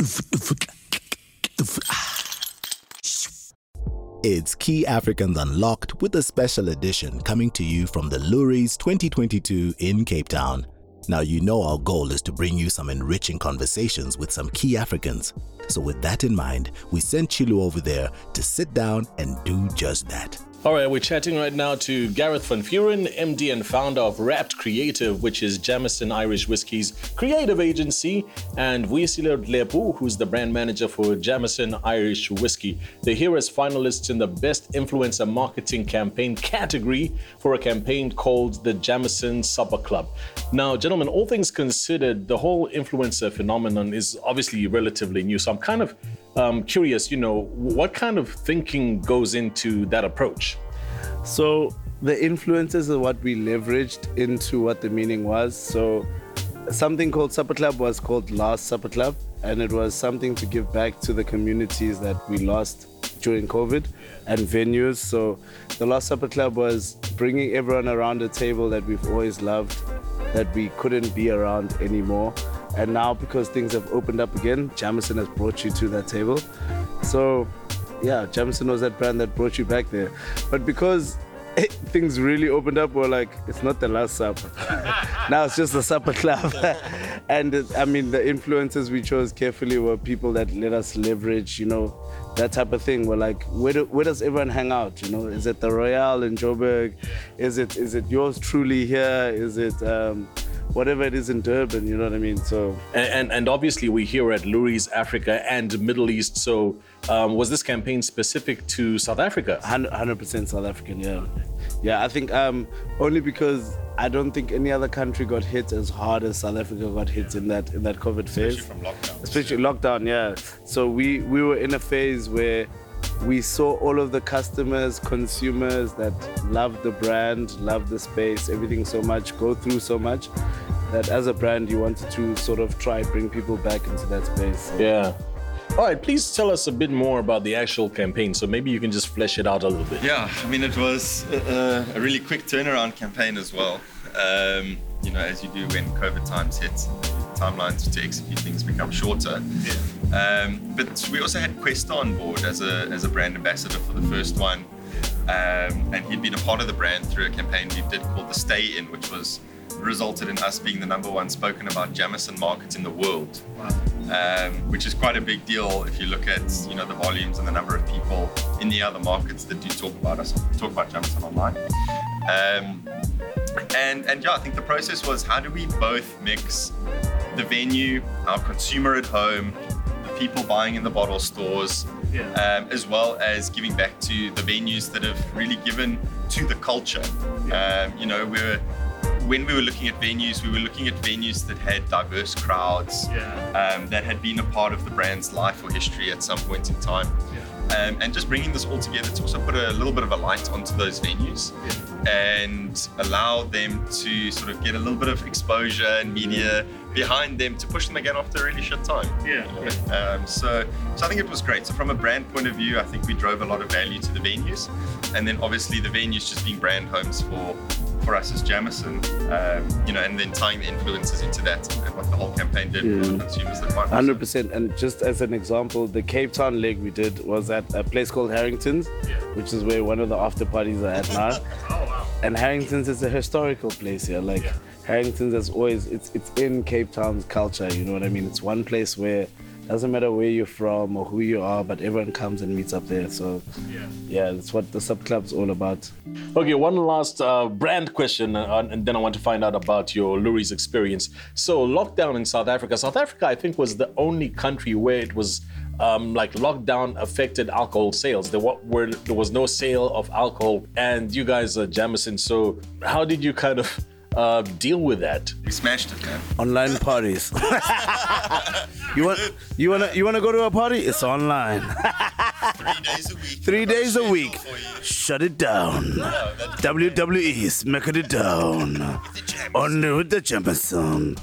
It's Key Africans Unlocked with a special edition coming to you from the Loeries 2022 in Cape Town. Now, you know our goal is to bring you some enriching conversations with some key Africans. So with that in mind, we sent Chilu over there to sit down and do just that. All right, we're chatting right now to Gareth van Vuuren, MD and founder of Wrapped Creative, which is Jameson Irish Whiskey's creative agency, and Vuyisile Dlepu, who's the brand manager for Jameson Irish Whiskey. They're here as finalists in the Best Influencer Marketing Campaign category for a campaign called the Jameson Supper Club. Now, gentlemen, all things considered, the whole influencer phenomenon is obviously relatively new, so I'm kind of curious, what kind of thinking goes into that approach? So the influences are what we leveraged into what the meaning was. So something called Supper Club was called Last Supper Club, and it was something to give back to the communities that we lost during COVID and venues. So the Last Supper Club was bringing everyone around a table that we've always loved, that we couldn't be around anymore. And now, because things have opened up again, Jameson has brought you to that table. So, yeah, Jameson was that brand that brought you back there. But because things really opened up, we're like, it's not the last supper. Now it's just the supper club. And the influencers we chose carefully were people that let us leverage, that type of thing. We're like, where does everyone hang out? Is it the Royale in Joburg? Is it yours truly here? Is it whatever it is in Durban, you know what I mean? So and obviously we're here at Loeries Africa and Middle East. So was this campaign specific to South Africa? 100% South African, yeah. Yeah, I think only because I don't think any other country got hit as hard as South Africa got hit in that COVID phase. Especially from lockdown. Especially lockdown, yeah. So we were in a phase where we saw all of the customers, consumers that loved the brand, loved the space, everything so much, go through so much, that as a brand you wanted to sort of try bring people back into that space. Yeah. All right, please tell us a bit more about the actual campaign. So maybe you can just flesh it out a little bit. Yeah, it was a really quick turnaround campaign as well. As you do when COVID times hit, timelines to execute things become shorter. Yeah. But we also had Questa on board as a brand ambassador for the first one. And he'd been a part of the brand through a campaign we did called the Stay In, which resulted in us being the #1 spoken about Jameson market in the world. Wow. Which is quite a big deal if you look at the volumes and the number of people in the other markets that do talk about Jameson online. And I think the process was, how do we both mix the venue, our consumer at home, the people buying in the bottle stores, as well as giving back to the venues that have really given to the culture. When we were looking at venues, we were looking at venues that had diverse crowds, that had been a part of the brand's life or history at some point in time. And just bringing this all together to also put a little bit of a light onto those venues and allow them to sort of get a little bit of exposure and media behind them to push them again after a really shit time. So I think it was great. So from a brand point of view, I think we drove a lot of value to the venues, and then obviously the venues just being brand homes for us as Jameson, and then tying the influencers into that and what the whole campaign did for the consumers that bought. 100%. And just as an example, the Cape Town leg we did was at a place called Harrington's, which is where one of the after parties are at now. Oh, wow. And Harrington's is a historical place here. Harrington's is always, it's in Cape Town's culture, you know what I mean? It's one place where doesn't matter where you're from or who you are, but everyone comes and meets up there. So that's what the Sub Club's all about. Okay, one last brand question, and then I want to find out about your Loeries experience. So lockdown in South Africa. South Africa, I think, was the only country where it was lockdown affected alcohol sales. There was no sale of alcohol, and you guys are Jameson. So how did you kind of deal with that? We smashed it, man. Online parties. You wanna go to a party? It's online. 3 days a week. 3 days a week. Shut it down. WWE smacking it down. On with the Jameson.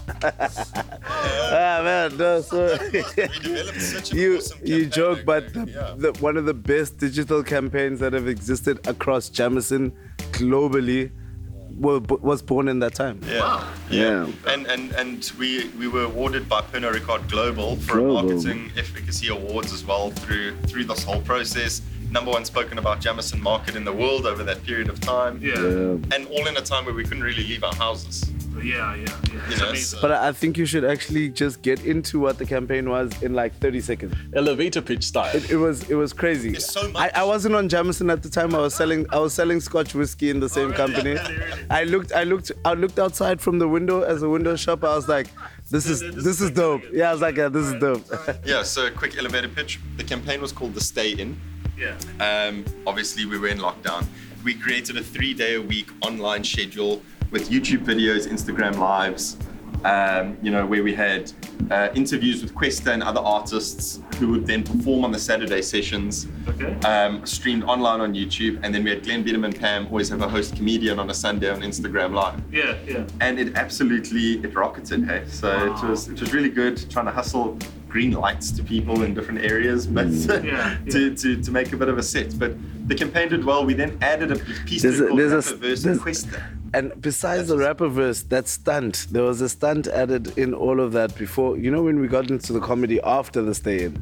Man, no, so We developed such an awesome campaign. you joke, but one of the best digital campaigns that have existed across Jameson globally was born in that time. Yeah. Wow. Yeah. Yeah. And we were awarded by Pernod Ricard Global for Global. marketing efficacy awards as well through this whole process. Number one spoken about Jameson market in the world over that period of time. Yeah. And all in a time where we couldn't really leave our houses. Yeah. You It's know, amazing. But I think you should actually just get into what the campaign was in like 30 seconds. Elevator pitch style. It was crazy. It's so much. I wasn't on Jameson at the time. I was selling Scotch whiskey in the same company. Really? I looked outside from the window as a window shopper. I was like, this is dope. Yeah, I was like, yeah, this is dope. Yeah, so a quick elevator pitch. The campaign was called The Stay In. Yeah. Obviously, we were in lockdown. We created a 3-day-a-week online schedule with YouTube videos, Instagram lives, where we had interviews with Questa and other artists who would then perform on the Saturday sessions, Okay. streamed online on YouTube. And then we had Glenn Beadham and Pam always have a host comedian on a Sunday on Instagram live. Yeah. And it rocketed, hey? So Wow. it was really good, trying to hustle green lights to people in different areas, but Yeah. to make a bit of a set. But the campaign did well. We then added a piece to it called Rapperverse and Questa. And besides the rapper verse, that stunt, there was a stunt added in all of that before. You know when we got into the comedy after the stay in?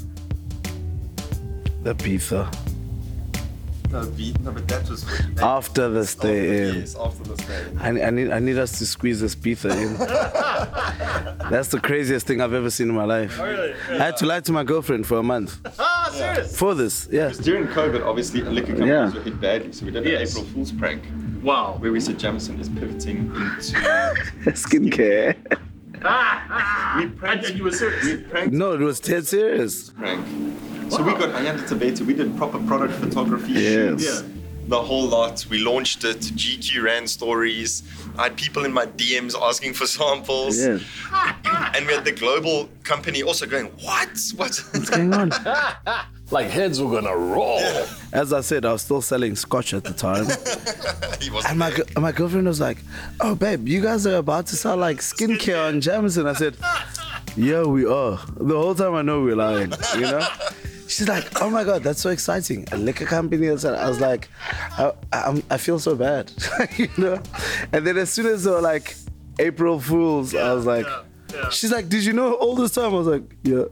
The pizza. No, but that was After the stay in. Yes, after the stay in. I need us to squeeze this pizza in. That's the craziest thing I've ever seen in my life. Really? I had to lie to my girlfriend for a month. Ah, serious? For this, yeah. During COVID, obviously, liquor companies Yeah. were hit badly, so we did an Yes. April Fool's prank Wow. where we said Jameson is pivoting into Skincare. We pranked. And you were serious? we pranked No, it was dead serious. prank. So we got Ayanda Tabeta, we did proper product photography Yes. shoots. Yeah. The whole lot. We launched it. GQ ran stories. I had people in my DMs asking for samples. Yes. And we had the global company also going, what? What's going on? Like heads were gonna roll. As I said, I was still selling Scotch at the time. He wasn't And there. my girlfriend was like, oh, babe, you guys are about to sell like skincare on Jameson. I said, yeah, we are. The whole time I know we're lying, you know? She's like, oh my God, that's so exciting. A liquor company. I was like, I feel so bad, you know? And then as soon as they were like, April Fools, I was like, Yeah. she's like, did you know all this time? I was like, yeah.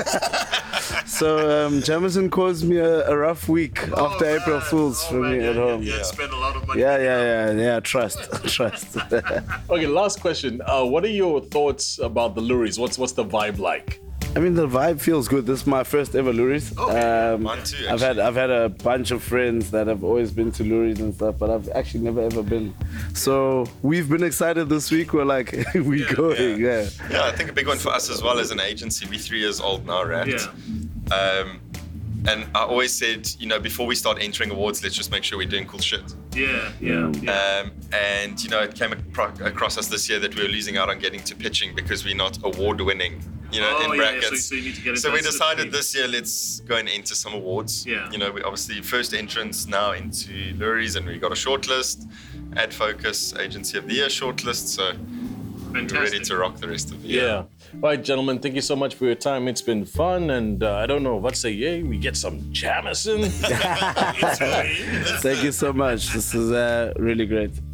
So Jameson caused me a rough week after April Fools for me at home. Yeah, spent a lot of money. Yeah. Trust. Okay, last question. What are your thoughts about the Luries? What's the vibe like? I mean, the vibe feels good. This is my first ever Luries. Mine too, I've had a bunch of friends that have always been to Luries and stuff, but I've actually never ever been. So we've been excited this week. We're like, we going, yeah. Yeah, I think a big one for us as well as an agency. We're 3 years old now, right? Yeah. And I always said, before we start entering awards, let's just make sure we're doing cool shit. Yeah. And it came across us this year that we were losing out on getting to pitching because we're not award winning, in brackets. So you need to get into So we that decided system. this year, let's go and enter some awards. Yeah. We obviously first entrance now into Luries, and we got a shortlist, Ad Focus Agency of the Year shortlist. So we're ready Fantastic. to rock the rest of the year. Yeah. All right, gentlemen, thank you so much for your time. It's been fun, and I don't know what say, yay, we get some Jameson. Thank you so much. This is really great.